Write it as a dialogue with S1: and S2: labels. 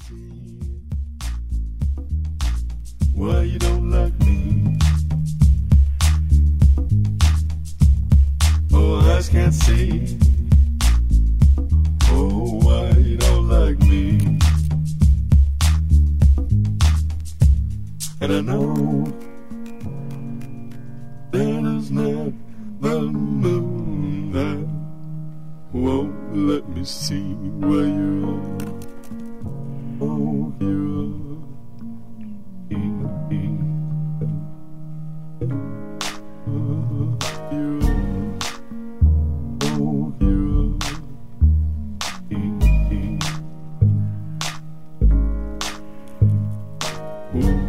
S1: see why you don't like me. Oh, eyes can't see. Oh, why you don't like me. And I know that it's not the moon that won't let me see where you are. Oh, you are. Oh, you are.